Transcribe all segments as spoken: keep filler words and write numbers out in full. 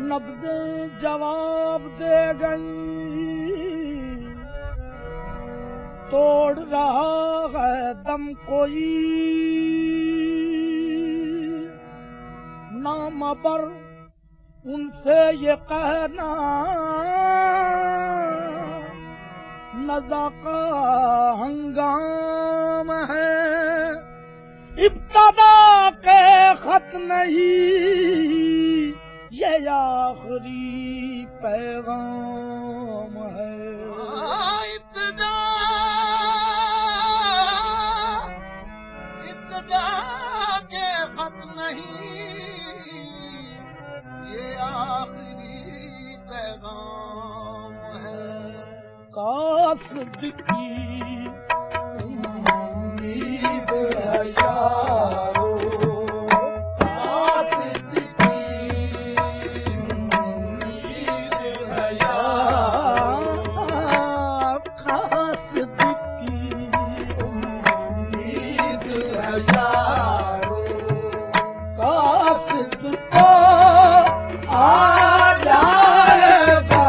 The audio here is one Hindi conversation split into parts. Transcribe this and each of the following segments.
नब्ज़ें जवाब दे गई, तोड़ रहा है दम कोई, नाम पर उनसे ये कहना नज़ा का हंगाम है, इब्तदा के खत नहीं ये आखिरी पैगाम है। इब्तदा इब्तदा के खत नहीं ये आखिरी पैगाम है। कासद की उम्मीद है यारो, कासद की उम्मीद है यारो, कासद की उम्मीद है यारो, कासद तो आ जाएगा,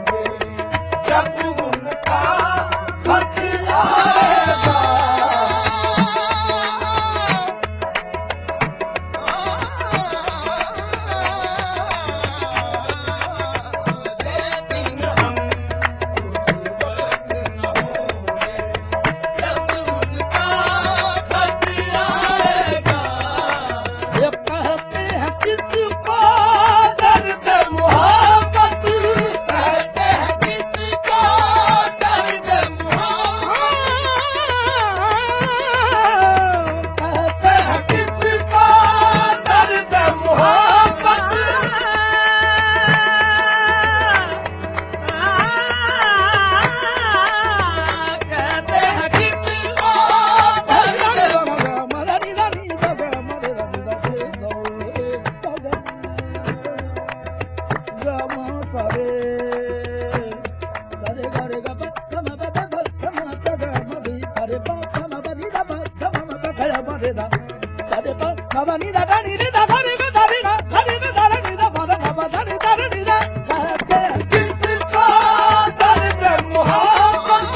जब उनका खत आएगा बाबा नी दादा नी रे दादा रे गा दा रे गा गा रे गा दा रे नी दा बाबा बाबा दा रे दा रे नी दा कहते हैं किसका दर्द मोहब्बत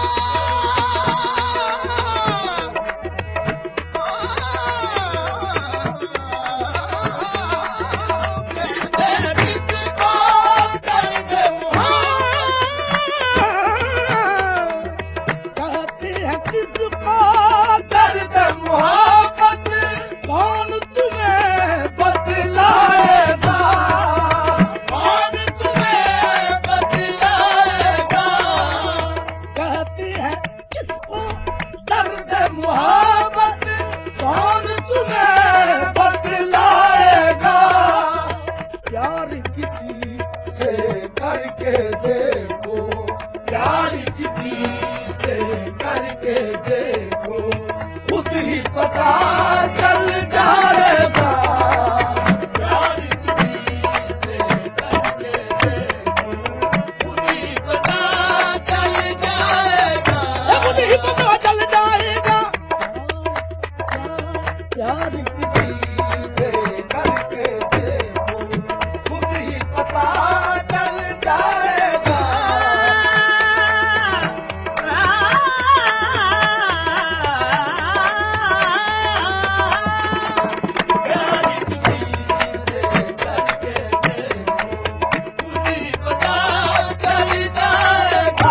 कहते हैं किसको दर्द मोहब्बत कौन तुम्हें बतलाएगा कौन तुम्हें बतलाएगा कहते हैं किसको दर्द मोहब्बत कौन तुम्हें बतलाएगा प्यार किसी से करके देखो प्यार किसी से करके देखो खुद ही पता चल जाएगा प्यार किसी से करके देखो खुद ही पता चल जाएगा खुद ही पता चल जाएगा प्यार किसी से करके देखो खुद ही पता चल जाएगा प्यार किसी से करके देखो खुद ही पता चल जाएगा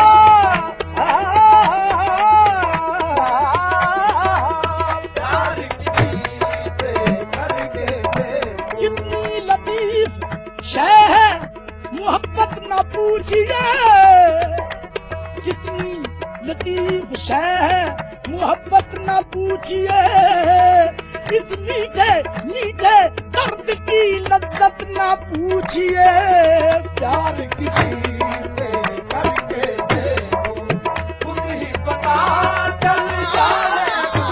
प्यार किसी से करके देखो कितनी लतीफ शय है मोहब्बत न पूछिए कितनी लतीफ शय है मोहब्बत न पूछिए इस मीठे मीठे दर्द की लज्जत न पूछिए प्यार किसी से करके देखो खुद ही पता चल जाएगा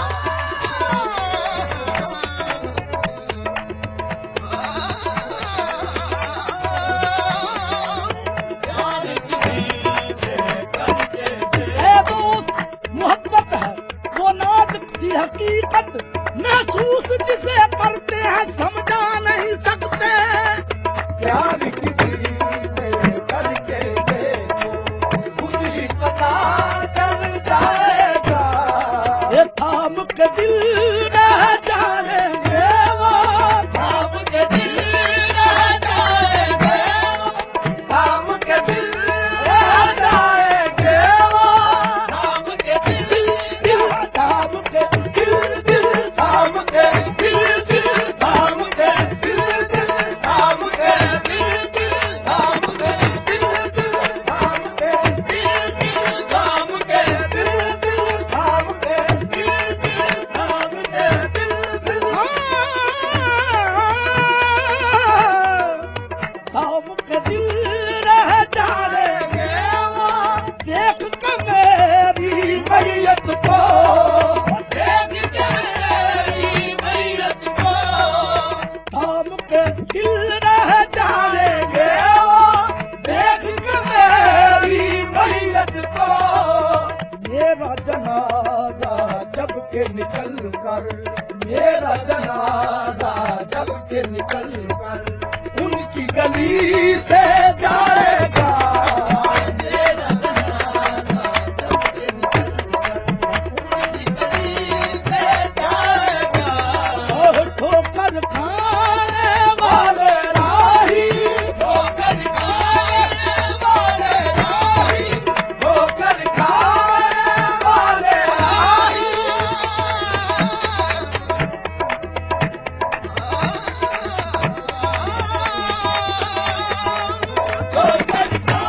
प्यार किसी से करके देखो है दोस्त मोहब्बत है वो नाजुक सी हकीकत महसूस जिसे करते हैं समझा नहीं सकते प्यार किसी से करके देखो खुद ही पता चल जाएगा ये थाम के दिल रह जाएंगे वो थाम के दिल रह जाएंगे थाम के दिल रह जाएंगे वो थाम के दिल दिल थाम के दिल दिल थाम के दिल दिल थाम के दिल दिल थाम के दिल दिल थाम के दिल दिल थाम के दिल दिल थाम के दिल दिल थाम के दिल दिल थाम के दिल दिल थाम के दिल रह जाएंगे वो देख के मेरी मैयत को देख के मेरी मैयत को थाम के दिल रह जाएंगे वो देख के मेरी मैयत को मेरा जनाजा जब के निकल कर मेरा जनाजा जब के निकल कर उनकी गली से जाएगा मेरा जनाजा जब के निकल कर उनकी गली से जाएगा और ठोकर खाने वाले राही ठोकर खाने वाले राही ठोकर खाने वाले आई ठोकर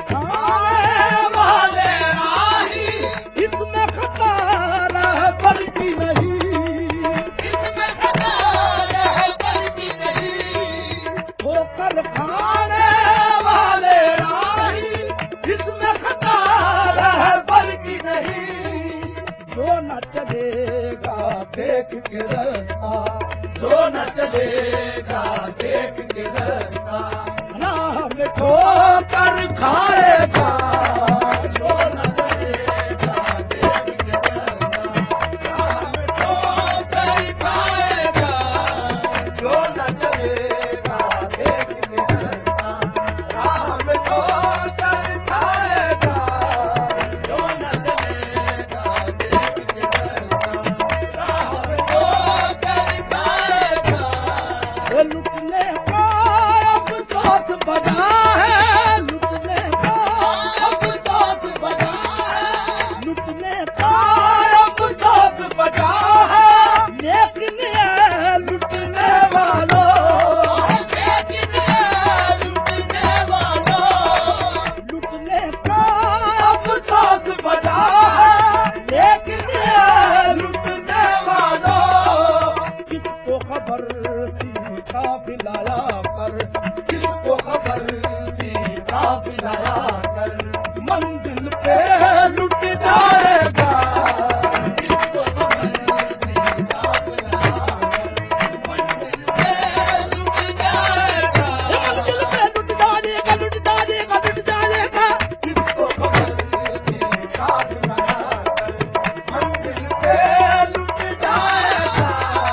खाने वाले राही, इसमें खतर है पर की नहीं, इसमें खतर है पर की नहीं। ठोकर खाने वाले राही, इसमें खतर है पर की नहीं। जो न चलेगा देख के रास्ता, जो न चलेगा देख के रास्ता, राह में ठोकर खाएगा। जो न चलेगा देख के रास्ता, राह में ठोकर खाएगा। जो न चलेगा देख के रास्ता, राह में ठोकर खाएगा। जो न चलेगा देख के रास्ता, राह में ठोकर खाएगा। ये लुटने का अफसोस बजा है, लुटने का अफसोस बजा है, लुटने का अफसोस बजा है। लेकिन ये लुटने वालों, लेकिन ये लुटने वालों, लुटने का अफसोस बजा है। लेकिन ये लुटने वालों, किसको खबर थी काफिला कर, किसको खबर थी काफिला कर, मंजिल पे लुट जाएगा। किसको खबर थी काफिला कर, मंजिल पे लुट जाएगा। मंजिल पे लुट जाएगा, लुट जाएगा, लुट जाएगा। किसको खबर थी काफिला कर, मंजिल पे लुट जाएगा।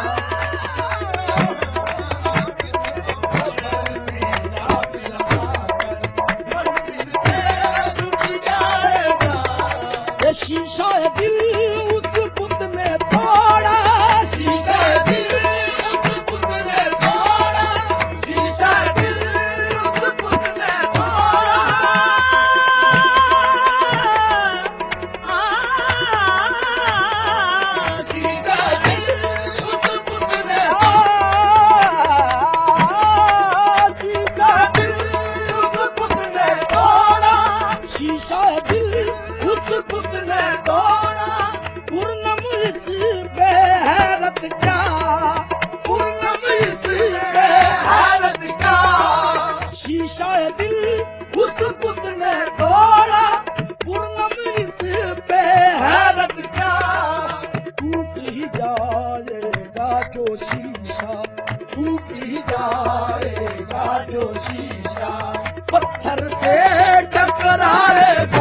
ये शीशा दिल उस बुत ने तोड़ा, शीशा दिल उस बुत ने तोड़ा, शीशा दिल उस बुत ने तोड़ा। आ, शीशा दिल उस बुत ने शीशा दिल उस बुत ने तोड़ा, शीशा दिल उस बुत ने तोड़ा। पूर्णम इस पे हैरत क्या, पूर्णम इस पे हैरत क्या। शीशा दिल उस बुत ने तोड़ा, पूर्णम इस पे हैरत क्या। टूट ही जाएगा जो शीशा, टूट ही जाएगा जो शीशा, पत्थर से टकराएगा।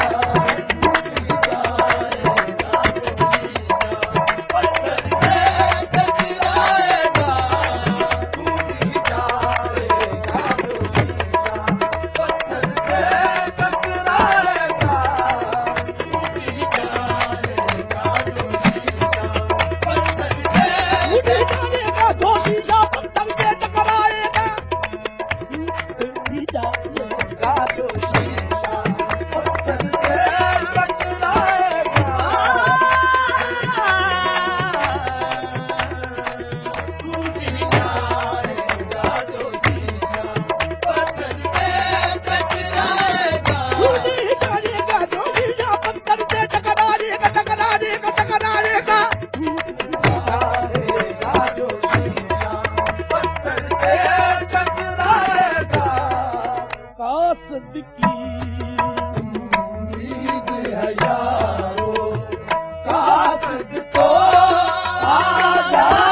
कासद की उम्मीद है यारो, कासद तो आ जा।